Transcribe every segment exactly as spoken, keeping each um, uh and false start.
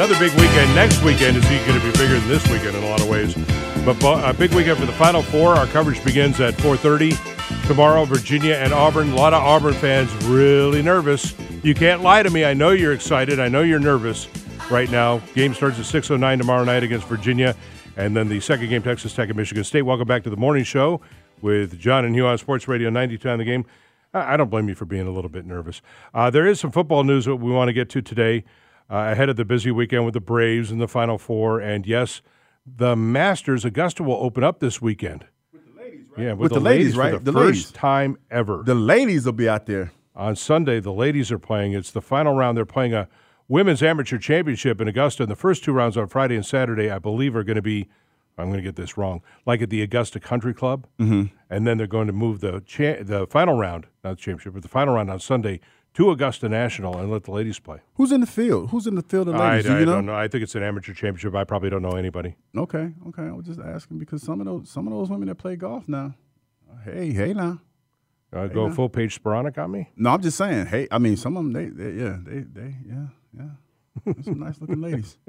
another big weekend. Next weekend is going to be bigger than this weekend in a lot of ways. But a big weekend for the Final Four. Our coverage begins at four thirty tomorrow. Virginia and Auburn. A lot of Auburn fans really nervous. You can't lie to me. I know you're excited. I know you're nervous right now. Game starts at six oh nine tomorrow night against Virginia. And then the second game, Texas Tech and Michigan State. Welcome back to the morning show with John and Hugh on Sports Radio ninety-two on the Game. I don't blame you for being a little bit nervous. Uh, there is some football news that we want to get to today uh, ahead of the busy weekend with the Braves and the Final Four. And, yes, the Masters, Augusta, will open up this weekend. With the ladies, right? Yeah, with, with the, the ladies, ladies, right? For the, the first ladies. time ever. The ladies will be out there. On Sunday, the ladies are playing. It's the final round. They're playing a women's amateur championship in Augusta. And the first two rounds on Friday and Saturday, I believe, are going to be, I'm going to get this wrong, like at the Augusta Country Club. Mm-hmm. And then they're going to move the cha- the final round, not the championship, but the final round on Sunday to Augusta National and let the ladies play. Who's in the field? Who's in the field of ladies? I, Do I you know? don't know. I think it's an amateur championship. I probably don't know anybody. Okay, okay. I was just asking because some of those some of those women that play golf now. Hey, hey now. Uh, Hey, go now. full page Sporonic on me? No, I'm just saying. Hey, I mean, some of them, they, they yeah, they, they, yeah, yeah. There's some nice looking ladies.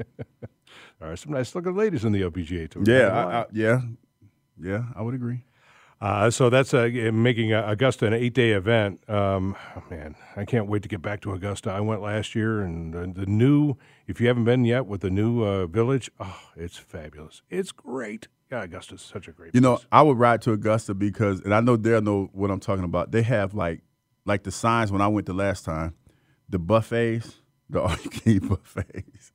All right, some nice looking ladies in the O P G A Tour. Yeah, I, I, yeah, yeah. I would agree. Uh, so that's uh, making uh, Augusta an eight-day event. Um, oh, man, I can't wait to get back to Augusta. I went last year, and the, the new, if you haven't been yet with the new uh, village, oh, it's fabulous. It's great. Yeah, Augusta's such a great You know, place. I would ride to Augusta because, and I know they'll know what I'm talking about. They have like, like the signs when I went the last time, the buffets, the all-you-can-eat buffets.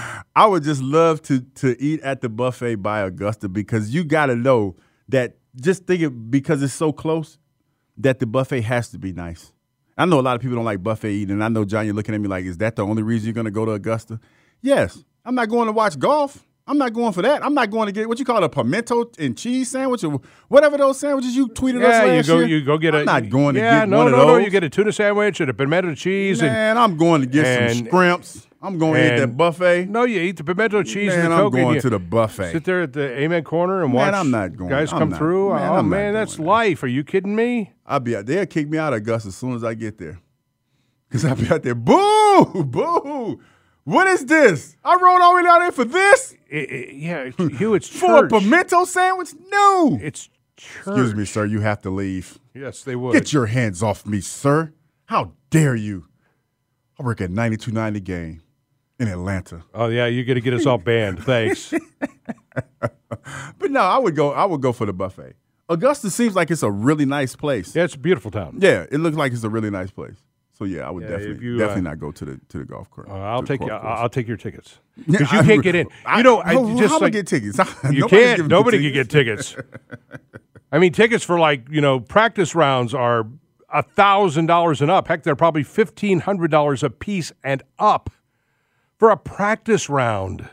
I would just love to to eat at the buffet by Augusta because you got to know that. Just think it because it's so close that the buffet has to be nice. I know a lot of people don't like buffet eating, and I know, John, you're looking at me like, is that the only reason you're going to go to Augusta? Yes. I'm not going to watch golf. I'm not going for that. I'm not going to get what you call a pimento and cheese sandwich or whatever those sandwiches you tweeted us Yeah, last you go, year. you go get a. I'm not going to yeah, get no, one no, of no. those. You get a tuna sandwich and a pimento cheese. and Man, I'm going to get and- some scrimps. I'm going to eat and- that buffet. No, you eat the pimento cheese Man, and the I'm Coke. and going you to the buffet. Sit there at the Amen corner and Man, watch I'm not going. guys I'm come not- through. man, oh, I'm not man, that's doing that. life. Are you kidding me? I'll be out. They'll kick me out of Augusta as soon as I get there. Because I'll be out there. Boo! Boo! What is this? I rode all the way down there for this? It, it, yeah, Hugh, it's For a church. pimento sandwich? No. It's church. Excuse me, sir. You have to leave. Yes, they would. Get your hands off me, sir. How dare you? I work at ninety-two ninety Game in Atlanta. Oh, yeah, you're going to get us all banned. Thanks. But no, I would go I would go for the buffet. Augusta seems like it's a really nice place. Yeah, it's a beautiful town. Yeah, it looks like it's a really nice place. So yeah, I would Yeah, definitely if you, definitely uh, not go to the to the golf course. Uh, I'll to the take you. golf course. I'll take your tickets Yeah, because you I- can't get in. I- You know, I how, just how am I like get tickets? you Nobody's can't. giving me Nobody can get tickets. tickets. I mean, tickets for like you know practice rounds are a thousand dollars and up. Heck, they're probably fifteen hundred dollars a piece and up for a practice round.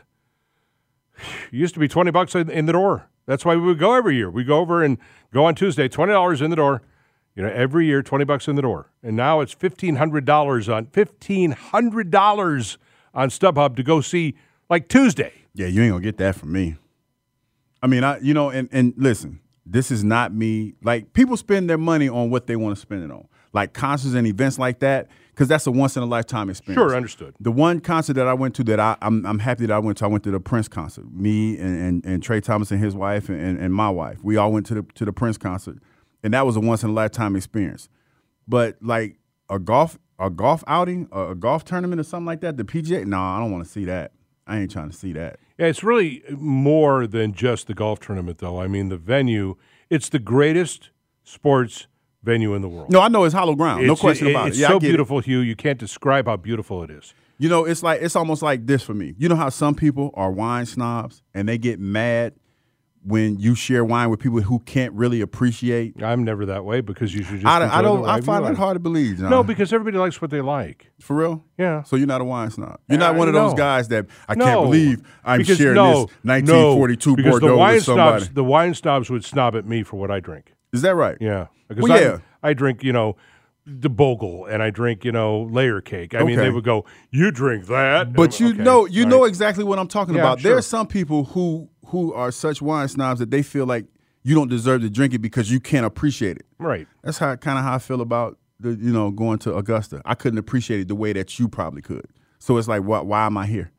It used to be twenty bucks in, in the door. That's why we would go every year. We go over and go on Tuesday, twenty dollars in the door. You know, every year, twenty bucks in the door. And now it's fifteen hundred dollars on fifteen hundred dollars on StubHub to go see like Tuesday. Yeah, you ain't gonna get that from me. I mean, I you know, and and listen, this is not me. Like people spend their money on what they want to spend it on, like concerts and events like that, because that's a once in a lifetime experience. Sure, understood. The one concert that I went to that I, I'm I'm happy that I went to, I went to the Prince concert. Me and and, and Trey Thomas and his wife and, and, and my wife, we all went to the to the Prince concert, and that was a once in a lifetime experience. But like a golf a golf outing, a, a golf tournament or something like that, the P G A, no, I don't want to see that. I ain't trying to see that. Yeah, it's really more than just the golf tournament, though. I mean, the venue, it's the greatest sports venue in the world. No, I know it's hollow ground. No It's- question about it's it. Yeah, I so get it. beautiful, Hugh. You can't describe how beautiful it is. You know, it's like it's almost like this for me. You know how some people are wine snobs and they get mad when you share wine with people who can't really appreciate. I'm never that way because you should just. I, enjoy I don't. the I live find view. that hard to believe. John. No, because everybody likes what they like. For real. Yeah. So you're not a wine snob. You're Yeah, not one of those no. guys that I No, can't believe I'm because sharing no, this nineteen forty-two no, because Bordeaux the wine with somebody. snobs, the wine snobs would snob at me for what I drink. Is that right? Yeah, because Well, I, yeah. I drink, you know, the Bogle and I drink, you know, layer cake. I mean, Okay. they would go, "You drink that," But you Okay, know, you right. know exactly what I'm talking Yeah, about. sure. There are some people who who are such wine snobs that they feel like you don't deserve to drink it because you can't appreciate it. Right. That's how kind of how I feel about the you know going to Augusta. I couldn't appreciate it the way that you probably could. So it's like, why, why am I here?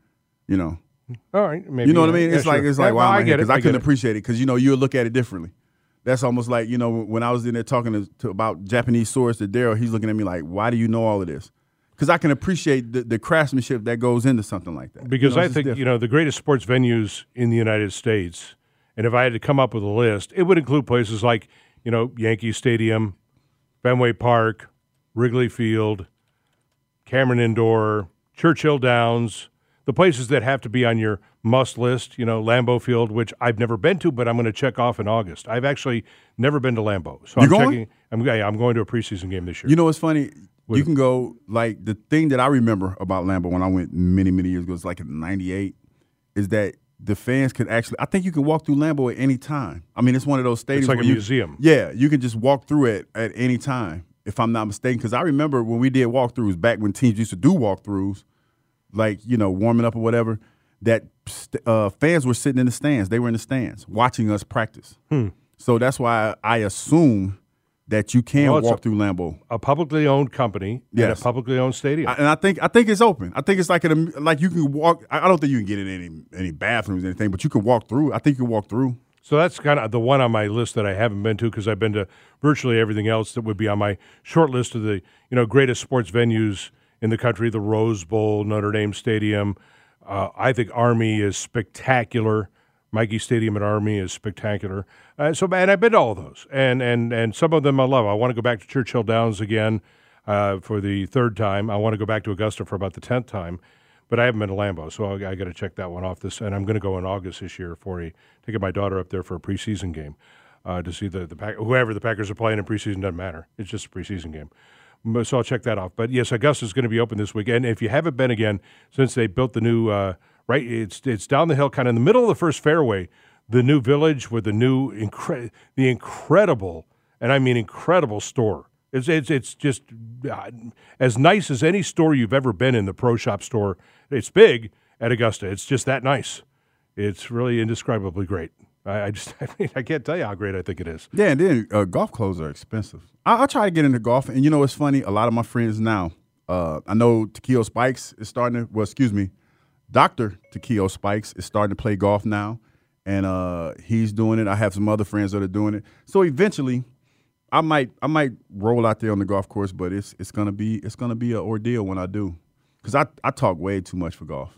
You know. All right, maybe. You know what yeah. I mean? Yeah, it's like sure. it's like yeah, why well, am I I here? get it. Because I, I couldn't get it. appreciate it because you know you would look at it differently. That's almost like you know when I was in there talking to, to about Japanese swords to Daryl, he's looking at me like, why do you know all of this? Because I can appreciate the, the craftsmanship that goes into something like that. Because you know, I think you know the greatest sports venues in the United States, and if I had to come up with a list, it would include places like you know Yankee Stadium, Fenway Park, Wrigley Field, Cameron Indoor, Churchill Downs, the places that have to be on your must list, you know, Lambeau Field, which I've never been to, but I'm going to check off in August. I've actually never been to Lambeau. So You I'm going? checking I'm yeah, I'm going to a preseason game this year. You know what's funny? What- you can go like the thing that I remember about Lambeau when I went many many years ago, it's like in ninety-eight, is that the fans could actually. I think you can walk through Lambeau at any time. I mean, it's one of those stadiums. It's like where a you- museum. Yeah, you can just walk through it at any time, if I'm not mistaken. Because I remember when we did walkthroughs back when teams used to do walkthroughs, like you know warming up or whatever. That uh, fans were sitting in the stands. They were in the stands watching us practice. Hmm. So that's why I assume that you can Well, it's walk a- through Lambeau. A publicly owned company Yes. and a publicly owned stadium. I, and I think I think it's open. I think it's like an, like you can walk. I I don't think you can get in any any bathrooms or anything, but you can walk through. I think you can walk through. So that's kind of the one on my list that I haven't been to because I've been to virtually everything else that would be on my short list of the you know greatest sports venues in the country: the Rose Bowl, Notre Dame Stadium. Uh, I think Army is spectacular. Mikey Stadium at Army is spectacular. Uh, so, and I've been to all of those, and and and some of them I love. I want to go back to Churchill Downs again uh, for the third time. I want to go back to Augusta for about the tenth time, but I haven't been to Lambeau, so I, I got to check that one off. This, and I'm going to go in August this year for a taking my daughter up there for a preseason game uh, to see the the Pack, whoever the Packers are playing in preseason doesn't matter. It's just a preseason game. But- So I'll check that off. But yes, Augusta's going to be open this weekend. If you haven't been again since they built the new uh, right, it's it's down the hill, kind of in the middle of the first fairway, the new village with the new incre- the incredible, and I mean incredible store. It's it's it's just uh, as nice as any store you've ever been in. The Pro Shop store. It's big at Augusta. It's just that nice. It's really indescribably great. I, I just I mean I can't tell you how great I think it is. Yeah, and then uh, golf clothes are expensive. I, I try to get into golf, and you know what's funny? A lot of my friends now. Uh, I know Takeo Spikes is starting to. Well, excuse me, Doctor Takeo Spikes is starting to play golf now, and uh, he's doing it. I have some other friends that are doing it. So eventually, I might I might roll out there on the golf course, but it's it's gonna be it's gonna be an ordeal when I do, because I I talk way too much for golf,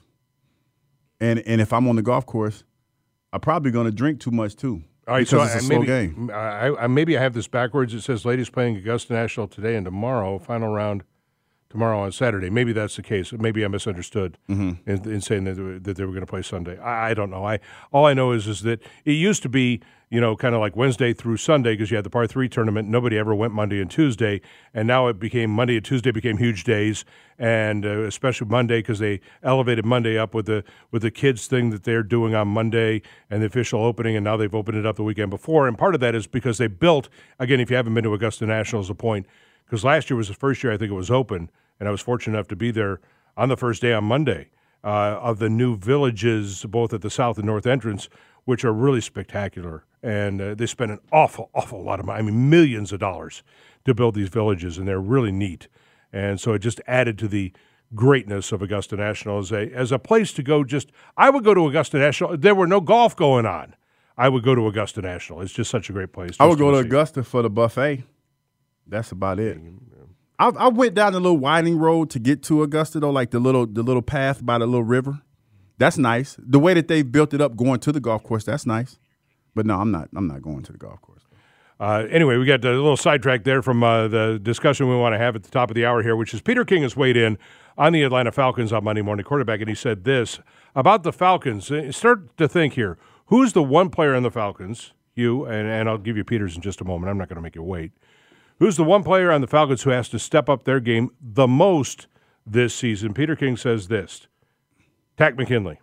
and and if I'm on the golf course, I'm probably gonna drink too much too. All right, because so it's a I, slow maybe, game. I, I, maybe I have this backwards. It says ladies playing Augusta National today and tomorrow, final round tomorrow on Saturday. Maybe that's the case. Maybe I misunderstood Mm-hmm. in, in saying that they were, that they were going to play Sunday. I, I don't know. I all I know is is that it used to be you know kind of like Wednesday through Sunday because you had the par three tournament. Nobody ever went Monday and Tuesday, and now it became Monday and Tuesday became huge days, and uh, especially Monday because they elevated Monday up with the with the kids thing that they're doing on Monday and the official opening, and now they've opened it up the weekend before. And part of that is because they built again. If you haven't been to Augusta National, as a point, because last year was the first year I think it was open. And I was fortunate enough to be there on the first day on Monday uh, of the new villages, both at the south and north entrance, which are really spectacular. And uh, they spent an awful, awful lot of money, I mean, millions of dollars to build these villages, and they're really neat. And so it just added to the greatness of Augusta National as a, as a place to go. Just I would go to Augusta National. There were no golf going on. I would go to Augusta National. It's just such a great place. I would just go to see. Augusta for the buffet. That's about it. I, I went down the little winding road to get to Augusta, though, like the little the little path by the little river. That's nice. The way that they built it up going to the golf course, that's nice. But no, I'm not. I'm not going to the golf course. Uh, anyway, we got a little sidetrack there from uh, the discussion we want to have at the top of the hour here, which is Peter King has weighed in on the Atlanta Falcons on Monday Morning Quarterback, and he said this about the Falcons. Uh, Start to think here. Who's the one player on the Falcons, you, and, and I'll give you Peters in just a moment. I'm not going to make you wait. Who's the one player on the Falcons who has to step up their game the most this season? Peter King says this. Takk McKinley.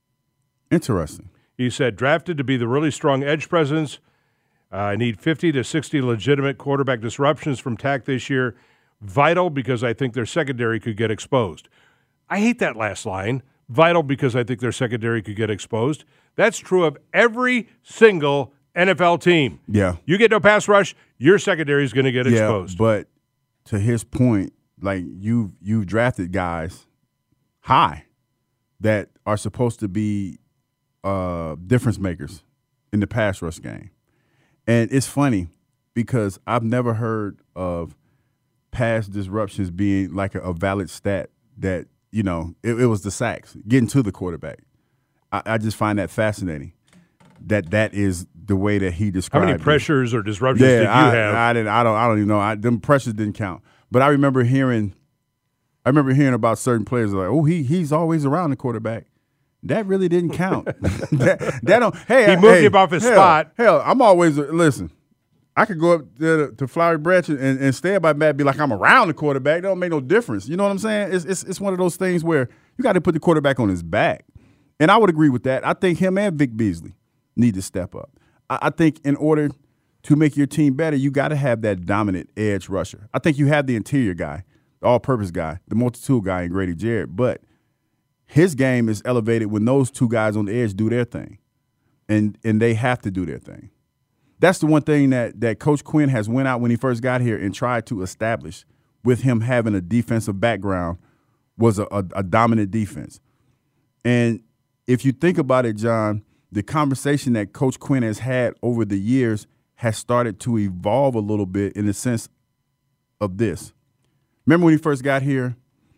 Interesting. He said, drafted to be the really strong edge presence. Uh, I need fifty to sixty legitimate quarterback disruptions from Takk this year. Vital because I think their secondary could get exposed. I hate that last line. Vital because I think their secondary could get exposed. That's true of every single N F L team. Yeah. You get no pass rush, your secondary is going to get Yeah, exposed. but to his point, like you you've drafted guys high. that are supposed to be uh, difference makers in the pass rush game. And it's funny because I've never heard of pass disruptions being like a, a valid stat that, you know, it, it was the sacks, getting to the quarterback. I, I just find that fascinating. That that is the way that he described. How many pressures it. or disruptions yeah, did you I, have? I didn't. I don't. I don't even know. I, them pressures didn't count. But I remember hearing. I remember hearing about certain players like, oh, he he's always around the quarterback. That really didn't count. that, that don't. Hey, he I, moved hey, him off his hell, spot. Hell, I'm always listen. I could go up there to, to Flowery Branch and, and stand by Matt, be like I'm around the quarterback. That don't make no difference. You know what I'm saying? It's it's it's one of those things where you got to put the quarterback on his back. And I would agree with that. I think him and Vic Beasley need to step up. I, I think in order to make your team better, you got to have that dominant edge rusher. I think you have the interior guy, the all-purpose guy, the multi-tool guy in Grady Jarrett, but his game is elevated when those two guys on the edge do their thing, and and they have to do their thing. That's the one thing that that Coach Quinn has went out when he first got here and tried to establish with him having a defensive background was a, a, a dominant defense. And if you think about it, John, the conversation that Coach Quinn has had over the years has started to evolve a little bit in the sense of this. Remember when he first got here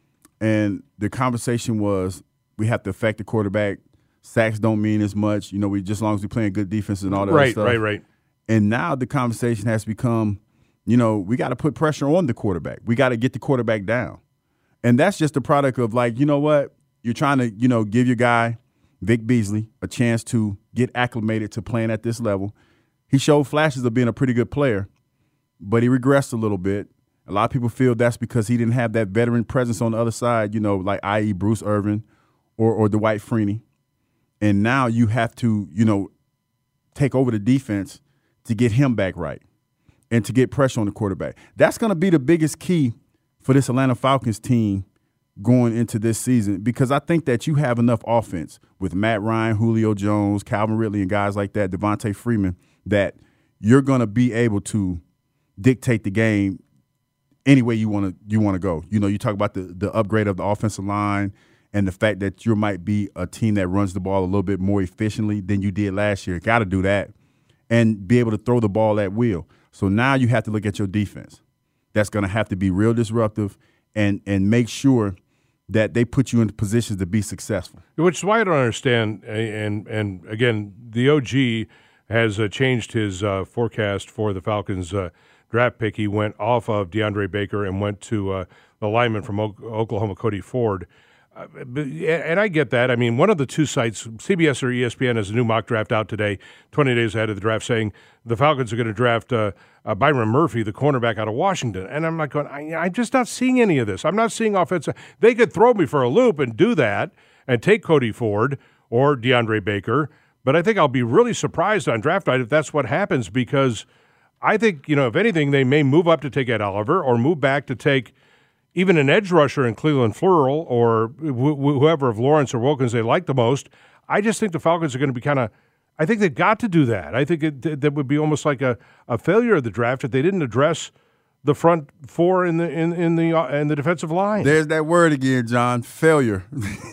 and the conversation was we have to affect the quarterback, sacks don't mean as much, you know, we just as long as we're playing good defense and all that right, stuff. Right, right, right. And now the conversation has become, you know, we got to put pressure on the quarterback. We got to get the quarterback down. And that's just a product of like, you know what, you're trying to, you know, give your guy Vic Beasley a chance to get acclimated to playing at this level. He showed flashes of being a pretty good player, but he regressed a little bit. A lot of people feel that's because he didn't have that veteran presence on the other side, you know, like that is. Bruce Irvin or, or Dwight Freeney. And now you have to, you know, take over the defense to get him back right and to get pressure on the quarterback. That's going to be the biggest key for this Atlanta Falcons team going into this season, because I think that you have enough offense with Matt Ryan, Julio Jones, Calvin Ridley, and guys like that, Devontae Freeman, that you're going to be able to dictate the game any way you want to you want to go. You know, you talk about the, the upgrade of the offensive line and the fact that you might be a team that runs the ball a little bit more efficiently than you did last year. Got to do that and be able to throw the ball at will. So now you have to look at your defense. That's going to have to be real disruptive and and make sure that they put you in positions to be successful. Which is why I don't understand, and and again, the O G has uh, changed his uh, forecast for the Falcons' uh, draft pick. He went off of DeAndre Baker and went to uh, the lineman from o- Oklahoma, Cody Ford. Uh, but, and I get that. I mean, one of the two sites, C B S or E S P N, has a new mock draft out today, twenty days ahead of the draft, saying the Falcons are going to draft uh, uh, Byron Murphy, the cornerback out of Washington. And I'm not going, I, I'm just not seeing any of this. I'm not seeing offensive. They could throw me for a loop and do that and take Cody Ford or DeAndre Baker. But I think I'll be really surprised on draft night if that's what happens, because I think, you know, if anything, they may move up to take Ed Oliver or move back to take even an edge rusher in Cleveland Flurl or wh- whoever of Lawrence or Wilkins they like the most. I just think the Falcons are going to be kind of – I think they've got to do that. I think it, that would be almost like a, a failure of the draft if they didn't address the front four in the in, in the uh, in the defensive line. There's that word again, John, failure.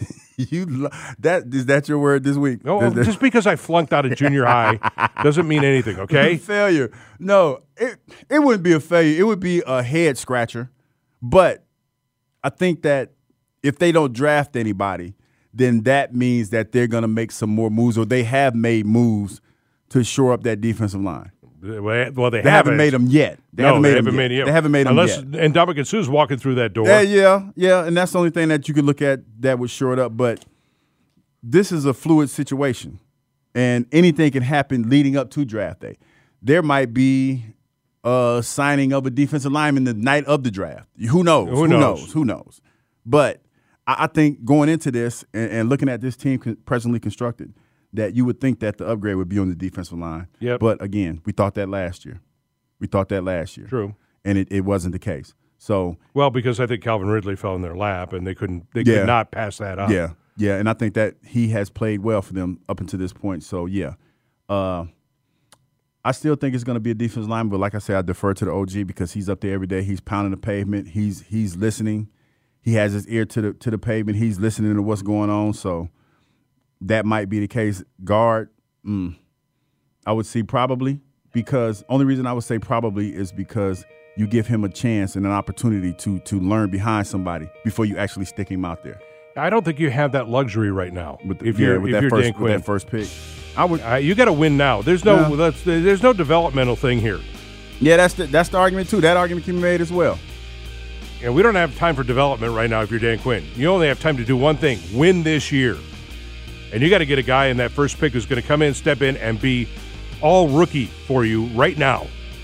you that is that your word this week? Oh, that, just because I flunked out of junior high doesn't mean anything, okay? Failure. No, it it wouldn't be a failure. It would be a head scratcher. But I think that if they don't draft anybody, then that means that they're going to make some more moves, or they have made moves to shore up that defensive line. Well, they, they haven't. haven't made them yet. They no, haven't made they them haven't yet. made it yet. They haven't made them Unless, yet. And Ndamukong Suh's walking through that door. Yeah, yeah, yeah, and that's the only thing that you could look at that would shore it up. But this is a fluid situation, and anything can happen leading up to draft day. There might be a signing of a defensive lineman the night of the draft. Who knows? Who, Who knows? knows? Who knows? But I, I think going into this and, and looking at this team con- presently constructed, that you would think that the upgrade would be on the defensive line. Yep. But again, we thought that last year. We thought that last year. True. And it, it wasn't the case. So well, because I think Calvin Ridley fell in their lap, and they couldn't. They yeah. could not pass that up. Yeah, yeah, and I think that he has played well for them up until this point. So yeah, uh, I still think it's going to be a defensive line, but like I said, I defer to the O G because he's up there every day. He's pounding the pavement. He's he's listening. he has his ear to the to the pavement. He's listening to what's going on. So that might be the case. Guard, mm, I would see probably because only reason I would say probably is because you give him a chance and an opportunity to to learn behind somebody before you actually stick him out there. I don't think you have that luxury right now. With, if yeah, you're, with, if that you're first, Dan Quinn. with that first pick, I would. Uh, you got to win now. There's no Yeah. that's, there's no developmental thing here. Yeah, that's the that's the argument too. That argument can be made as well. And we don't have time for development right now if you're Dan Quinn. You only have time to do one thing, win this year. And you got to get a guy in that first pick who's going to come in, step in, and be all rookie for you right now.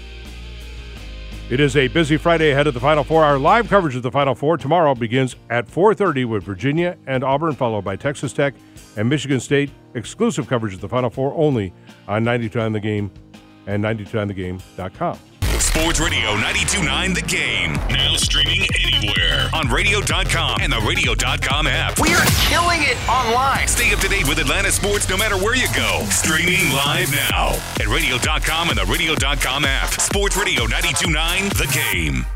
It is a busy Friday ahead of the Final Four. Our live coverage of the Final Four tomorrow begins at four thirty with Virginia and Auburn, followed by Texas Tech and Michigan State. Exclusive coverage of the Final Four only on ninety-two nine The Game and ninety-two nine the game dot com. Sports Radio ninety-two point nine The Game. Now streaming anywhere on radio dot com and the radio dot com app. We are killing it online. Stay up to date with Atlanta sports no matter where you go. Streaming live now at radio dot com and the radio dot com app. Sports Radio ninety-two point nine The Game.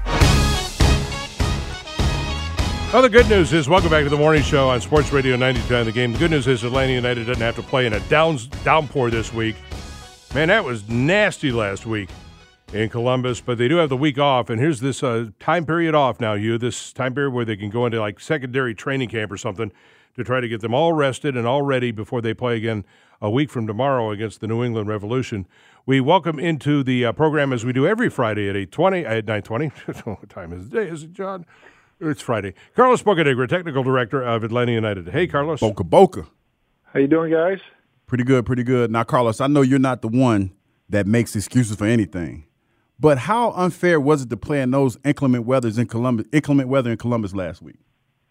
Well, the good news is, welcome back to the morning show on Sports Radio ninety-two point nine The Game. The good news is Atlanta United doesn't have to play in a downs, downpour this week. Man, that was nasty last week in Columbus, but they do have the week off, and here's this uh, time period off now, you, this time period where they can go into like secondary training camp or something to try to get them all rested and all ready before they play again a week from tomorrow against the New England Revolution. We welcome into the uh, program, as we do every Friday at eight twenty, at nine twenty. What time is it today, is it, John? It's Friday. Carlos Bocanegra, Technical Director of Atlanta United. Hey, Carlos. Boca Boca. How you doing, guys? Pretty good, pretty good. Now, Carlos, I know you're not the one that makes excuses for anything. But how unfair was it to play in those inclement weathers in Columbus, inclement weather in Columbus last week?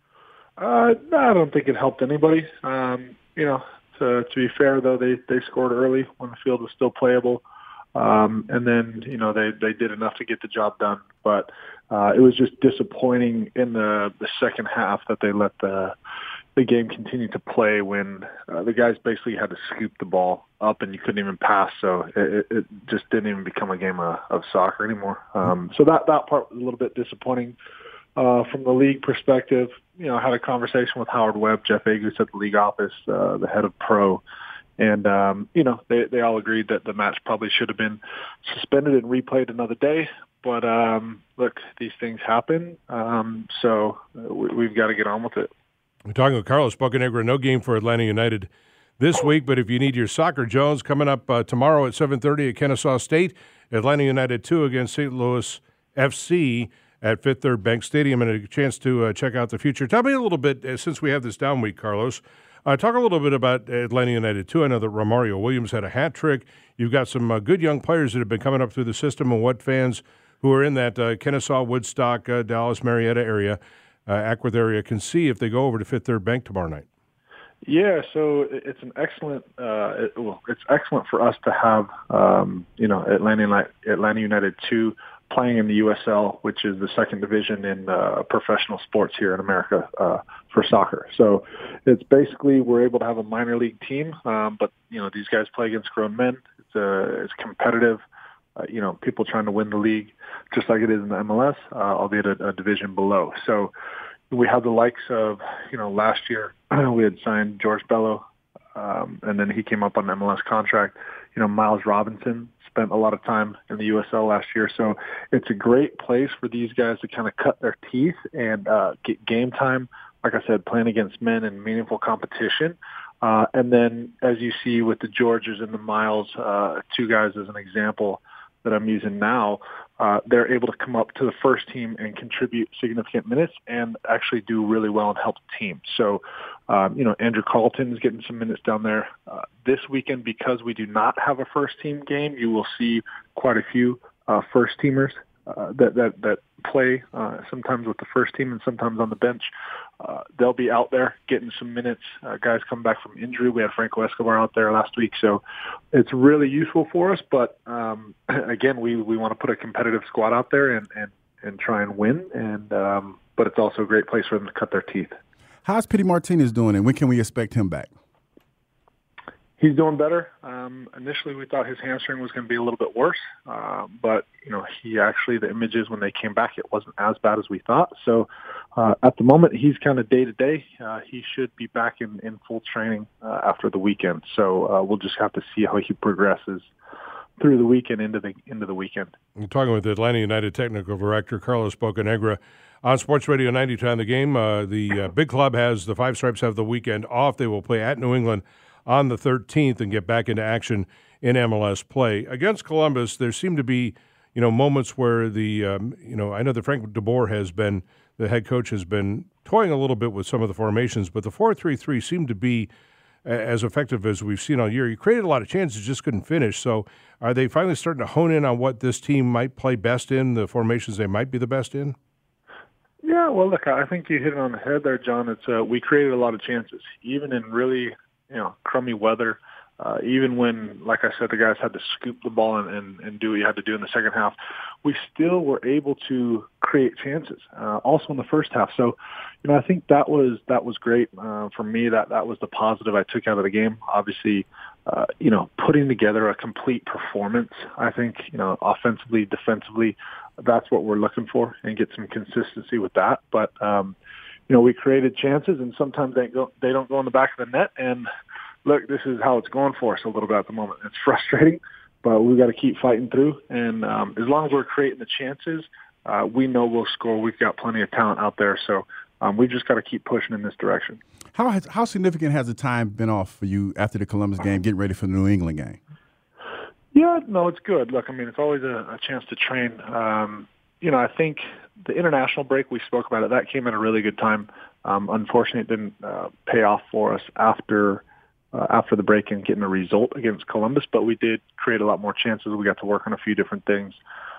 Uh, no, I don't think it helped anybody. Um, you know, to, to be fair, though, they, they scored early when the field was still playable. Um, and then, you know, they, they did enough to get the job done. But uh, it was just disappointing in the, the second half that they let the the game continue to play when uh, the guys basically had to scoop the ball up and you couldn't even pass. So it, it just didn't even become a game of, of soccer anymore. Um, so that, that part was a little bit disappointing uh, from the league perspective. You know, I had a conversation with Howard Webb, Jeff Agus at the league office, uh, the head of pro. And, um, you know, they, they all agreed that the match probably should have been suspended and replayed another day. But, um, look, these things happen. Um, so we, we've got to get on with it. We're talking with Carlos Bocanegra. No game for Atlanta United this week, but if you need your soccer Jones, coming up uh, tomorrow at seven thirty at Kennesaw State, Atlanta United two against Saint Louis F C at Fifth Third Bank Stadium, and a chance to uh, check out the future. Tell me a little bit, uh, since we have this down week, Carlos, uh, talk a little bit about Atlanta United two. I know that Romario Williams had a hat trick. You've got some uh, good young players that have been coming up through the system, and what fans who are in that uh, Kennesaw, Woodstock, uh, Dallas, Marietta area, Uh, Ackworth area can see if they go over to Fifth Third Bank tomorrow night. Yeah, so it's an excellent. Uh, it, well, it's excellent for us to have um, you know Atlanta Atlanta United two playing in the U S L, which is the second division in uh, professional sports here in America uh, for soccer. So it's basically we're able to have a minor league team, um, but you know these guys play against grown men. It's uh, it's competitive. Uh, you know, people trying to win the league, just like it is in the M L S, uh, albeit a, a division below. So we have the likes of, you know, last year we had signed George Bello, um, and then he came up on an M L S contract. You know, Miles Robinson spent a lot of time in the U S L last year. So it's a great place for these guys to kind of cut their teeth and uh, get game time, like I said, playing against men in meaningful competition. Uh, and then, as you see with the Georges and the Miles, uh, two guys as an example, that I'm using now, uh, they're able to come up to the first team and contribute significant minutes and actually do really well and help the team. So, um, you know, Andrew Carlton is getting some minutes down there. Uh, this weekend, because we do not have a first team game, you will see quite a few uh, first teamers uh, that, that, that play uh, sometimes with the first team and sometimes on the bench. Uh, they'll be out there getting some minutes. Uh, guys come back from injury. We had Franco Escobar out there last week. So it's really useful for us. But, um, again, we, we want to put a competitive squad out there and, and, and try and win. And um, but it's also a great place for them to cut their teeth. How's Pity Martinez doing, and when can we expect him back? He's doing better. Um, initially, we thought his hamstring was going to be a little bit worse, uh, but you know, he actually the images when they came back, it wasn't as bad as we thought. So uh, at the moment, he's kind of day to day. He should be back in, in full training uh, after the weekend. So uh, we'll just have to see how he progresses through the weekend into the into the weekend. I'm talking with Atlanta United Technical Director Carlos Bocanegra on Sports Radio ninety-two on the game. Uh, the uh, big club has the Five Stripes have the weekend off. They will play at New England on the thirteenth and get back into action in M L S play against Columbus. There seem to be, you know, moments where the um, you know I know that Frank DeBoer has been the head coach has been toying a little bit with some of the formations, but the four three three seemed to be as effective as we've seen all year. You created a lot of chances, just couldn't finish. So are they finally starting to hone in on what this team might play best in, the formations they might be the best in? Yeah, well, look, I think you hit it on the head there, John. It's uh, we created a lot of chances, even in really, you know, crummy weather. Uh, even when, like I said, the guys had to scoop the ball and, and, and do what you had to do in the second half, we still were able to create chances, uh, also in the first half. So, you know, I think that was that was great uh, for me. That that was the positive I took out of the game. Obviously, uh, you know, putting together a complete performance. I think, you know, offensively, defensively, that's what we're looking for, and get some consistency with that. But um, you know, we created chances, and sometimes they go they don't go in the back of the net. And look, this is how it's going for us a little bit at the moment. It's frustrating, but we've got to keep fighting through. And um, as long as we're creating the chances, uh, we know we'll score. We've got plenty of talent out there, so um, we've just got to keep pushing in this direction. How has, how significant has the time been off for you after the Columbus game, getting ready for the New England game? Yeah, no, it's good. Look, I mean, it's always a, a chance to train. Um, you know, I think the international break, we spoke about it, that came at a really good time. Um, unfortunately, it didn't uh, pay off for us after uh, after the break and getting a result against Columbus, but we did create a lot more chances. We got to work on a few different things.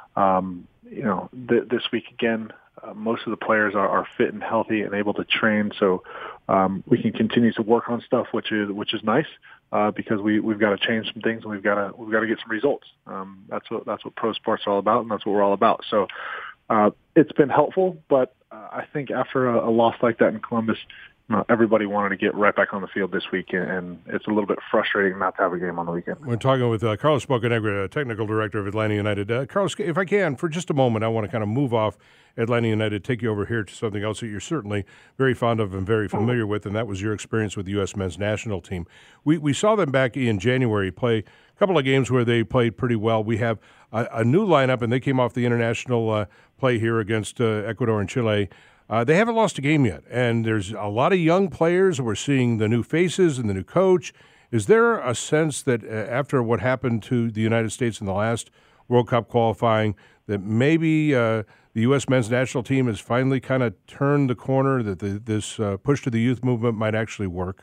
Um, you know, th- this week again, uh, most of the players are, are fit and healthy and able to train, so um, we can continue to work on stuff, which is which is nice uh, because we we've got to change some things and we've got to we've got to get some results. Um, that's what that's what pro sports are all about, and that's what we're all about. So uh, it's been helpful, but uh, I think after a, a loss like that in Columbus, you know, everybody wanted to get right back on the field this week, and it's a little bit frustrating not to have a game on the weekend. We're talking with uh, Carlos Bocanegra, Technical Director of Atlanta United. Uh, Carlos, if I can, for just a moment, I want to kind of move off Atlanta United, take you over here to something else that you're certainly very fond of and very familiar with, and that was your experience with the U S men's national team. We we saw them back in January play a couple of games where they played pretty well. We have a, a new lineup, and they came off the international uh, play here against uh, Ecuador and Chile. Uh, they haven't lost a game yet, and there's a lot of young players. We're seeing the new faces and the new coach. Is there a sense that uh, after what happened to the United States in the last World Cup qualifying, that maybe uh, the U S men's national team has finally kind of turned the corner, that the, this uh, push to the youth movement might actually work?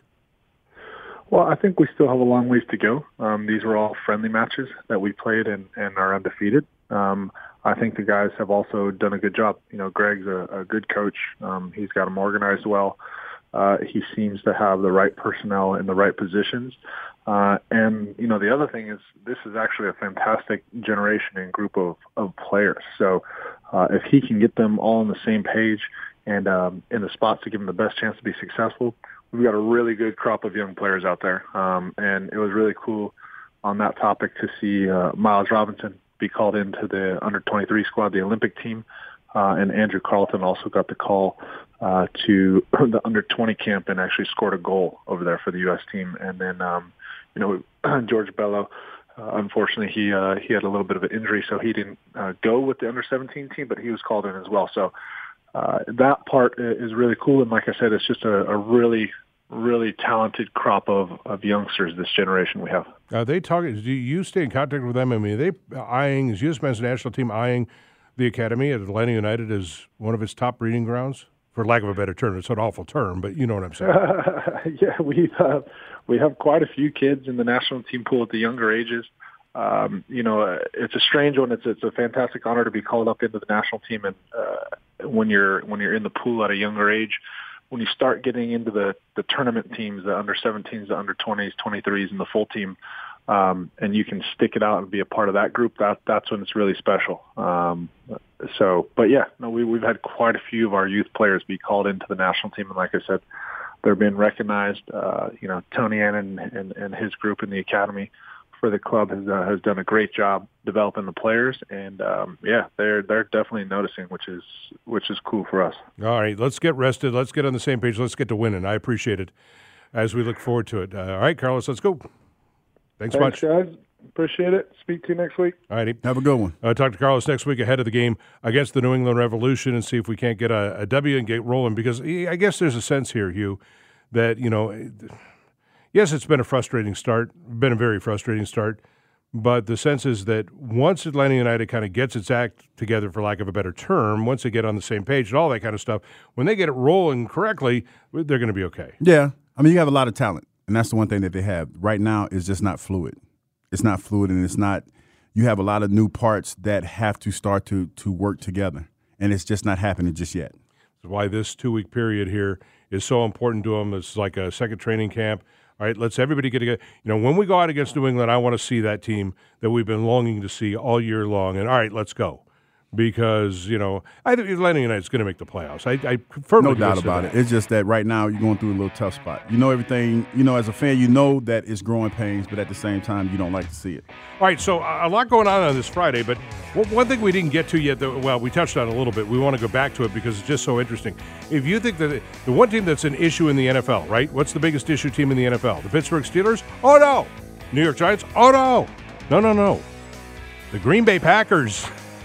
Well, I think we still have a long ways to go. Um, these were all friendly matches that we played and, and are undefeated. Um, I think the guys have also done a good job. You know, Greg's a, a good coach. Um, he's got them organized well. Uh, he seems to have the right personnel in the right positions. Uh, and, you know, the other thing is this is actually a fantastic generation and group of, of players. So uh, if he can get them all on the same page and um, in the spots to give them the best chance to be successful, we've got a really good crop of young players out there. Um, and it was really cool on that topic to see uh, Miles Robinson be called into the under twenty-three squad, the Olympic team. Uh, and Andrew Carleton also got the call uh, to the under twenty camp and actually scored a goal over there for the U S team. And then, um, you know, George Bello, uh, unfortunately, he uh, he had a little bit of an injury, so he didn't uh, go with the under seventeen team, but he was called in as well. So uh, that part is really cool. And like I said, it's just a, a really really talented crop of, of youngsters this generation we have. Are they talking? Do you stay in contact with them? I mean, are they eyeing, is U S men's national team eyeing the academy at Atlanta United as one of its top breeding grounds? For lack of a better term, it's an awful term, but you know what I'm saying. Uh, yeah, we uh, we have quite a few kids in the national team pool at the younger ages. Um, you know, uh, it's a strange one. It's it's a fantastic honor to be called up into the national team, and uh, when you're when you're in the pool at a younger age. When you start getting into the, the tournament teams, the under seventeens, the under twenties, twenty-threes, and the full team, um, and you can stick it out and be a part of that group, that that's when it's really special. Um, so, but yeah, no, we, we've had quite a few of our youth players be called into the national team, and like I said, they're being recognized. Uh, you know, Tony Annan and, and, and his group in the academy for the club has uh, has done a great job developing the players, and um, yeah, they're they're definitely noticing, which is which is cool for us. All right, let's get rested. Let's get on the same page. Let's get to winning. I appreciate it as we look forward to it. Uh, all right, Carlos, let's go. Thanks, Thanks much. guys. Appreciate it. Speak to you next week. All righty. Have a good one. Uh, talk to Carlos next week ahead of the game against the New England Revolution and see if we can't get a, a W and get rolling, because I guess there's a sense here, Hugh, that, you know, yes, it's been a frustrating start, been a very frustrating start, but the sense is that once Atlanta United kind of gets its act together, for lack of a better term, once they get on the same page and all that kind of stuff, when they get it rolling correctly, they're going to be okay. Yeah. I mean, you have a lot of talent, and that's the one thing that they have. Right now, it's just not fluid. It's not fluid, and it's not – you have a lot of new parts that have to start to to work together, and it's just not happening just yet. That's why this two-week period here is so important to them. It's like a second training camp. All right, let's everybody get together. You know, when we go out against New England, I want to see that team that we've been longing to see all year long. And, all right, let's go. Because, you know, I think Atlanta United is going to make the playoffs. I, I firmly No doubt about that. it. It's just that right now you're going through a little tough spot. You know everything. You know, as a fan, you know that it's growing pains, but at the same time, you don't like to see it. All right, so a lot going on on this Friday, but one thing we didn't get to yet, that, well, we touched on a little bit. We want to go back to it because it's just so interesting. If you think that the one team that's an issue in the N F L, right? What's the biggest issue team in the N F L? The Pittsburgh Steelers? Oh, no. New York Giants? Oh, no. No, no, no. The Green Bay Packers.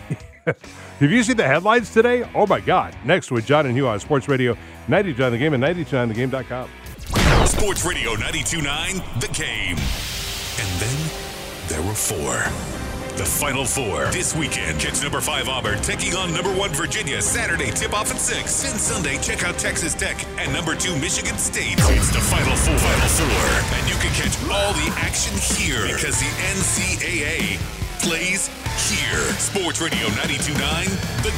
Have you seen the headlines today? Oh, my God. Next with John and Hugh on Sports Radio ninety-two on the Game and ninety-two on the game dot com. Sports Radio ninety-two point nine, The Game. And then there were four. The Final Four. This weekend, catch number five Auburn taking on number one Virginia. Saturday, tip-off at six. Then Sunday, check out Texas Tech and number two Michigan State. It's the Final Four. Final Four. And you can catch all the action here because the N C double A plays here. Sports Radio ninety-two point nine, The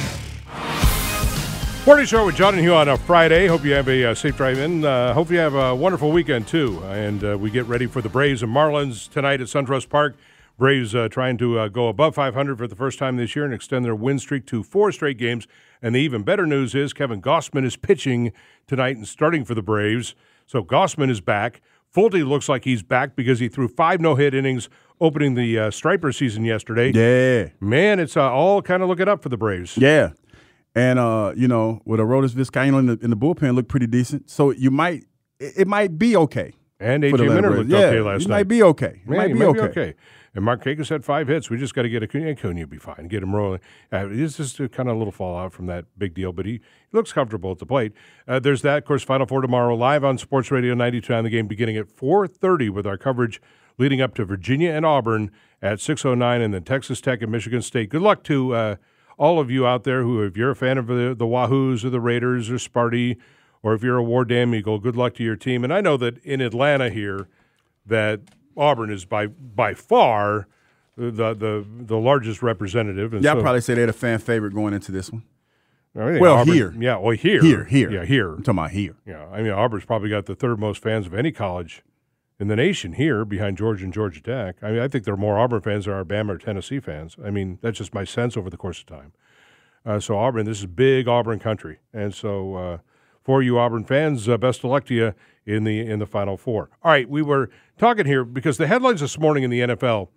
Game. Morning show with John and Hugh on a Friday. Hope you have a uh, safe drive in. Uh, hope you have a wonderful weekend, too. And uh, we get ready for the Braves and Marlins tonight at SunTrust Park. Braves uh, trying to uh, go above five hundred for the first time this year and extend their win streak to four straight games. And the even better news is Kevin Gausman is pitching tonight and starting for the Braves. So Gausman is back. Fulte looks like he's back because he threw five no-hit innings opening the uh, Striper season yesterday. Yeah. Man, it's uh, all kind of looking up for the Braves. Yeah. And, uh, you know, with Arodys Vizcaino in the, in the bullpen looked pretty decent. So you might – it might be okay. And A J for the Atlanta Minter Braves. looked Yeah, okay last it night. might be okay. It Man, might, he be, might okay. be okay. And Mark Kakis had five hits. We just got to get Acuna. Acuna will be fine. Get him rolling. Uh, it's just a kind of a little fallout from that big deal, but he, he looks comfortable at the plate. Uh, there's that. Of course, Final Four tomorrow, live on Sports Radio ninety-two on the Game, beginning at four thirty with our coverage leading up to Virginia and Auburn at six oh nine, and then Texas Tech and Michigan State. Good luck to uh, all of you out there who, if you're a fan of the, the Wahoos or the Raiders or Sparty, or if you're a War Damn Eagle, good luck to your team. And I know that in Atlanta here that Auburn is by by far the the, the largest representative. And Yeah, so, I'd probably say they're the fan favorite going into this one. I mean, Well, Auburn- here. Yeah, well, here. Here, here. Yeah, here. I'm talking about here. Yeah, I mean, Auburn's probably got the third most fans of any college in the nation here, behind Georgia and Georgia Tech. I mean, I think there are more Auburn fans than are Bama or Tennessee fans. I mean, that's just my sense over the course of time. Uh, so Auburn, this is big Auburn country, and so uh, for you Auburn fans, uh, best of luck to you in the in the Final Four. All right, we were talking here because the headlines this morning in the N F L,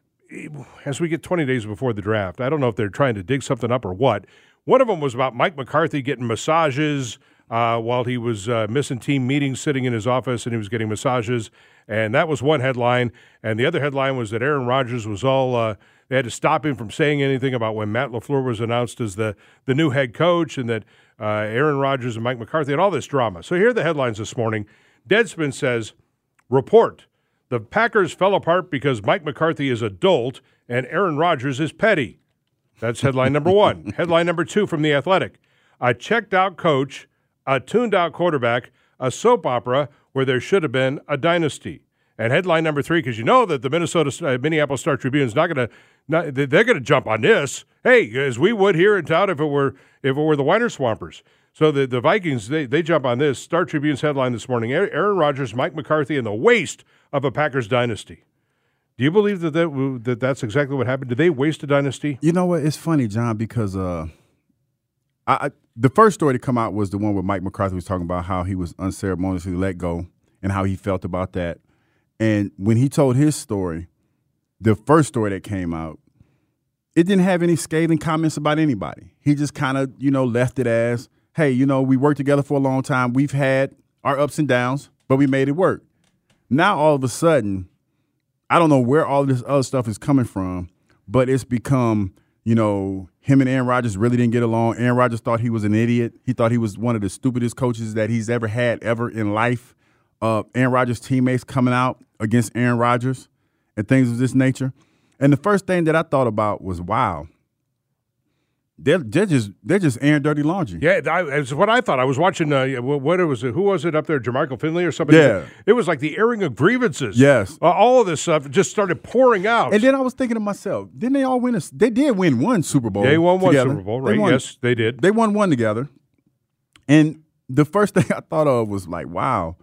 as we get twenty days before the draft, I don't know if they're trying to dig something up or what. One of them was about Mike McCarthy getting massages uh, while he was uh, missing team meetings, sitting in his office, and he was getting massages. And that was one headline. And the other headline was that Aaron Rodgers was all uh, – they had to stop him from saying anything about when Matt LaFleur was announced as the, the new head coach, and that uh, Aaron Rodgers and Mike McCarthy and all this drama. So here are the headlines this morning. Deadspin says, report, the Packers fell apart because Mike McCarthy is adult and Aaron Rodgers is petty. That's headline number one. Headline number two from The Athletic. A checked-out coach, a tuned-out quarterback, a soap opera where there should have been a dynasty. And headline number three, because you know that the Minnesota uh, Minneapolis Star Tribune is not going to, they're going to jump on this. Hey, as we would here in town if it were if it were the Weiner Swampers. So the, the Vikings, they, they jump on this. Star Tribune's headline this morning, Aaron Rodgers, Mike McCarthy, and the waste of a Packers dynasty. Do you believe that, that that that's exactly what happened? Did they waste a dynasty? You know what? It's funny, John, because uh, I, I the first story to come out was the one where Mike McCarthy was talking about how he was unceremoniously let go and how he felt about that. And when he told his story, the first story that came out, it didn't have any scathing comments about anybody. He just kind of, you know, left it as, hey, you know, we worked together for a long time. We've had our ups and downs, but we made it work. Now, all of a sudden, I don't know where all this other stuff is coming from, but it's become, you know, him and Aaron Rodgers really didn't get along. Aaron Rodgers thought he was an idiot. He thought he was one of the stupidest coaches that he's ever had ever in life. Uh, Aaron Rodgers' teammates coming out against Aaron Rodgers and things of this nature. And the first thing that I thought about was, wow, they're, they're just they're just airing dirty laundry. Yeah, that's what I thought. I was watching. Uh, what it was? Who was it up there? Jermichael Finley or something? Yeah, it was like the airing of grievances. Yes, uh, all of this stuff just started pouring out. And then I was thinking to myself, didn't they all win? A, they did win one Super Bowl. They won together. one Super Bowl, right? They won, yes, they did. They won one together. And the first thing I thought of was like, wow,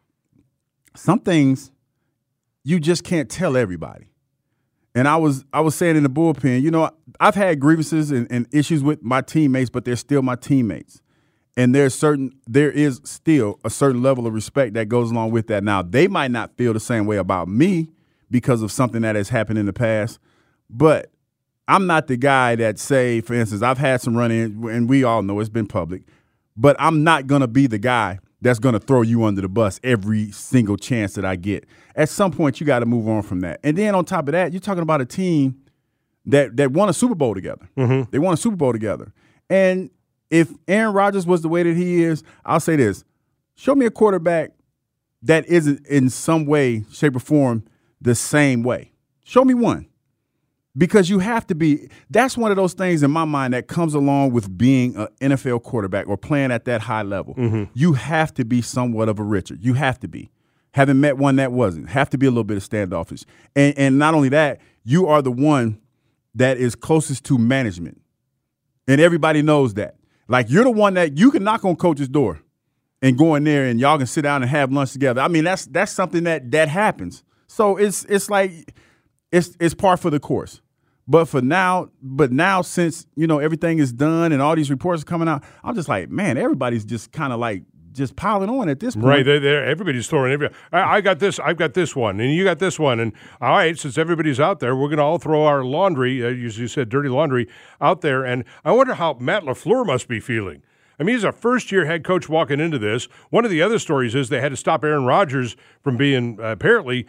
some things you just can't tell everybody. And I was I was saying in the bullpen, you know, I've had grievances and, and issues with my teammates, but they're still my teammates. And there's certain there is still a certain level of respect that goes along with that. Now, they might not feel the same way about me because of something that has happened in the past, but I'm not the guy that say, for instance, I've had some run-ins, and we all know it's been public, but I'm not going to be the guy that's going to throw you under the bus every single chance that I get. At some point, you got to move on from that. And then on top of that, you're talking about a team that that won a Super Bowl together. Mm-hmm. They won a Super Bowl together. And if Aaron Rodgers was the way that he is, I'll say this. Show me a quarterback that isn't in some way, shape, or form the same way. Show me one. Because you have to be – that's one of those things in my mind that comes along with being an N F L quarterback or playing at that high level. Mm-hmm. You have to be somewhat of a Richard. You have to be. Haven't met one that wasn't. Have to be a little bit of standoffish. And, and not only that, you are the one that is closest to management. And everybody knows that. Like, you're the one that you can knock on coach's door and go in there and y'all can sit down and have lunch together. I mean, that's that's something that that happens. So it's it's like it's it's par for the course. But for now, but now since, you know, everything is done and all these reports are coming out, I'm just like, man, everybody's just kind of like just piling on at this point. Right, they're, they're, everybody's throwing every. I, I got this, I've got this one, and you got this one, and all right, since everybody's out there, we're going to all throw our laundry, uh, you, you said dirty laundry, out there, and I wonder how Matt LaFleur must be feeling. I mean, he's a first-year head coach walking into this. One of the other stories is they had to stop Aaron Rodgers from being uh, apparently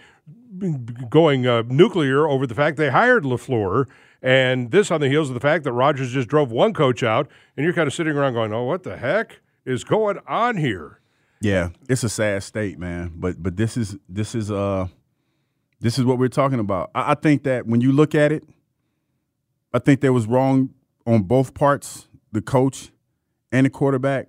going uh, nuclear over the fact they hired LaFleur. And this on the heels of the fact that Rodgers just drove one coach out, and you're kind of sitting around going, oh, what the heck is going on here? Yeah, it's a sad state, man. But but this is this is uh this is what we're talking about. I, I think that when you look at it, I think there was wrong on both parts, the coach and the quarterback.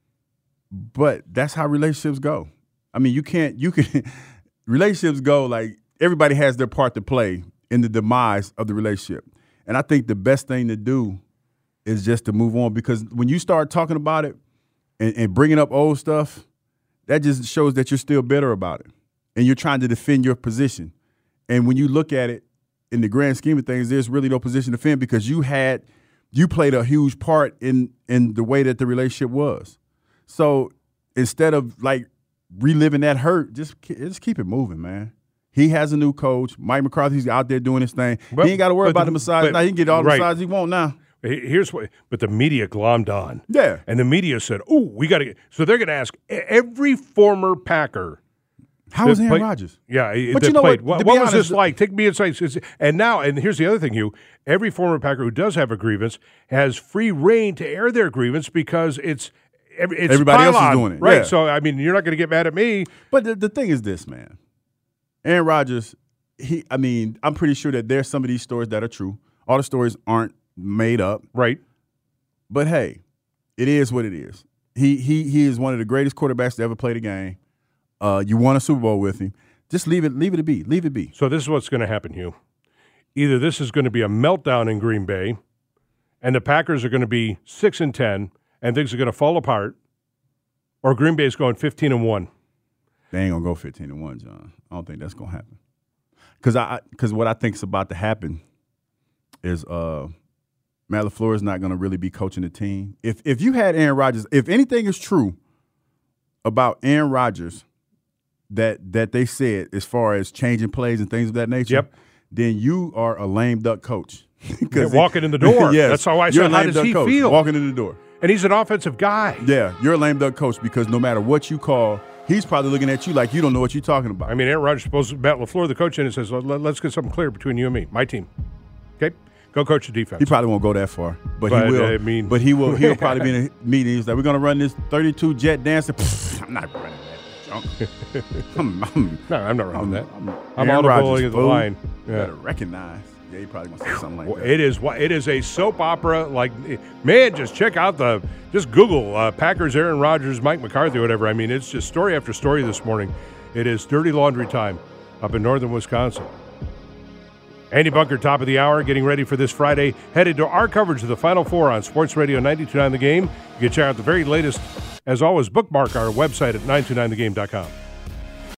But that's how relationships go. I mean, you can't you can relationships go like everybody has their part to play in the demise of the relationship. And I think the best thing to do is just to move on, because when you start talking about it and, and bringing up old stuff, that just shows that you're still bitter about it and you're trying to defend your position. And when you look at it in the grand scheme of things, there's really no position to defend because you had you played a huge part in in the way that the relationship was. So instead of like reliving that hurt, just just keep it moving, man. He has a new coach. Mike McCarthy's out there doing his thing. But, he ain't got to worry about the, the massage. But, now he can get all the right. massage he want now. Here's what, but the media glommed on. Yeah. And the media said, oh, we got to get, so they're going to ask every former Packer. How was Aaron Rodgers? Yeah. But you know played, what? What, what was honest, this like? Take me inside. And now, and here's the other thing, you, every former Packer who does have a grievance has free reign to air their grievance because it's, it's everybody else on, is doing it. Right. Yeah. So, I mean, you're not going to get mad at me. But the, the thing is this, man. Aaron Rodgers, he, I mean, I'm pretty sure that there's some of these stories that are true. All the stories aren't made up. Right. But, hey, it is what it is. He he he is one of the greatest quarterbacks to ever play the game. Uh, you won a Super Bowl with him. Just leave it leave it be. Leave it be. So this is what's going to happen, Hugh. Either this is going to be a meltdown in Green Bay, and the Packers are going to be six and ten, and things are going to fall apart, or Green Bay is going fifteen and one. They ain't gonna go fifteen and one, John. I don't think that's gonna happen. Cause I, cause what I think is about to happen is uh, Matt LaFleur is not gonna really be coaching the team. If if you had Aaron Rodgers, if anything is true about Aaron Rodgers, that that they said as far as changing plays and things of that nature, Yep. then you are a lame duck coach. Yeah, walking in the door. Yes, That's how I you're said, a how lame does duck he coach, feel? walking in the door. And he's an offensive guy. Yeah, you're a lame duck coach because no matter what you call, he's probably looking at you like you don't know what you're talking about. I mean, Aaron Rodgers supposed to bat LaFleur, the coach, in and says, Let, let's get something clear between you and me, my team. Okay? Go coach the defense. He probably won't go that far, but, But, he will. I mean- but he will. He'll probably be in a meeting. He's like, "We're gonna run this thirty-two jet dancer." Pfft, I'm not running that junk. I'm, I'm, no, I'm not running I'm, that. I'm, I'm Aaron audible Rodgers, at the fool. line. You Yeah. better recognize. Yeah, he probably gonna say something like Well, that. it is what it is a soap opera. Like, man, just check out the just Google uh, Packers, Aaron Rodgers, Mike McCarthy, whatever. I mean, it's just story after story this morning. It is dirty laundry time up in northern Wisconsin. Andy Bunker, top of the hour, getting ready for this Friday. Headed to our coverage of the Final Four on Sports Radio ninety-two point nine The Game. You can check out the very latest. As always, bookmark our website at nine two nine the game dot com.